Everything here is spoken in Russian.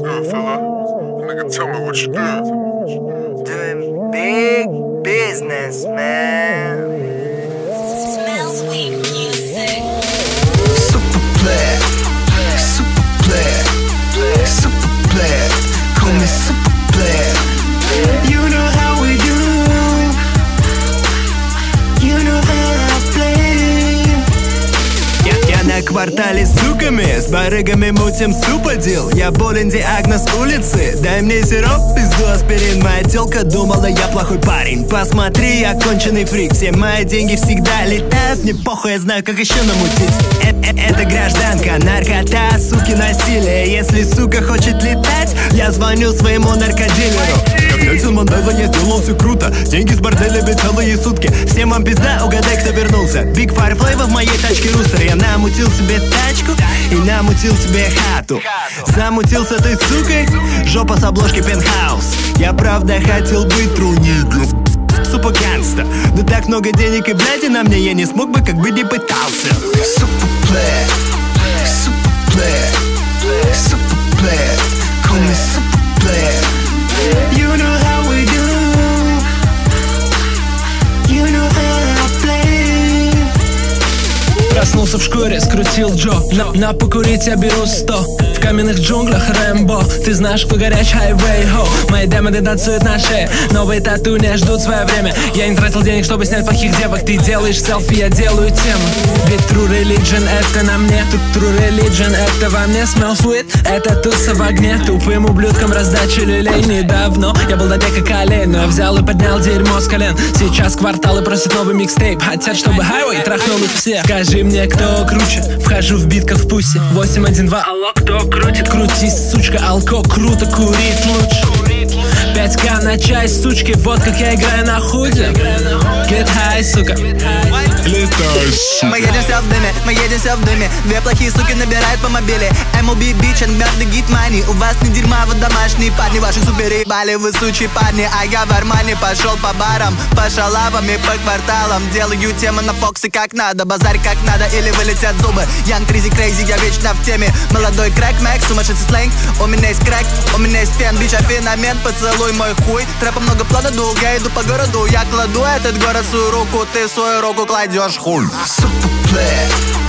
good, fella? Nigga, tell me what you do. Doing big business, man. Smells sweet music. Super player, super player, super player. Call me super player. You know how we do. You know how I play. Я на квартале с суками, с барыгами мутим суподел. Я болен, диагноз улицы. Дай мне сироп, пизду аспирин. Моя тёлка думала, я плохой парень. Посмотри, я конченый фрик. Все мои деньги всегда летают. Мне похуй, я знаю, как еще намутить. Это гражданка, наркота, суки, насилие. Если сука хочет летать, я звоню своему наркодилеру. Как Нельсон Мандела, я сделал все круто. Деньги с борделями целые сутки. Всем вам пизда, угадай, кто вернулся. Big Fire Flavor в моей тачке рустер. Я намутил себе тачку и намутил себе хату. Замутился ты сукой, жопа с обложки Penthouse. Я правда хотел быть трунигом, супер гангста. Но так много денег и бляди на мне, я не смог бы, как бы не пытался. Super player, super player, super player. Call me super player. You know how we do. You know how I play. Проснулся в шкуре, скрутил Джо. На покурить я беру 100. В каменных джунглях Рэмбо. Ты знаешь, кто горяч, хайвей, хоу. Мои демоны танцуют на шее. Новые тату не ждут свое время. Я не тратил денег, чтобы снять плохих девок. Ты делаешь селфи, я делаю тему. Ведь true religion это на мне. Тут true religion это во мне. Smell sweet, это туса в огне. Тупым ублюдкам раздача люлей. Недавно я был на дека колен, но я взял и поднял дерьмо с колен. Сейчас кварталы просят новый микстейп. Хотят, чтобы highway трахнул их всех. Скажи мне, кто круче. Вхожу в бит, как в пусе. 812, алло, кто крутит? Крутись, сучка, алко, круто, курить лучше. 5К на чай, сучки, вот как я играю на худе. Get high, сука. Летай, сука. Мы едем все в дыме, мы едем все в дыме. Две плохие суки набирают по мобиле. MLB, bitch, and better get money. У вас не дерьма, вот домашние парни. Ваши суперебали, вы сучие парни. А я в Армане пошел по барам, по шалавам и по кварталам. Делаю темы на Фоксе как надо. Базарь как надо или вылетят зубы. Young, crazy, crazy, я вечно в теме. Молодой крэк, Мэг, сумасшедший сленг. У меня есть крэк, у меня есть фен. Бича феномен, поцелуй мой хуй. Трэпа много плана, долго я иду по городу. Я кладу этот город в свою руку, ты в свою руку кладешь хуй. Super player.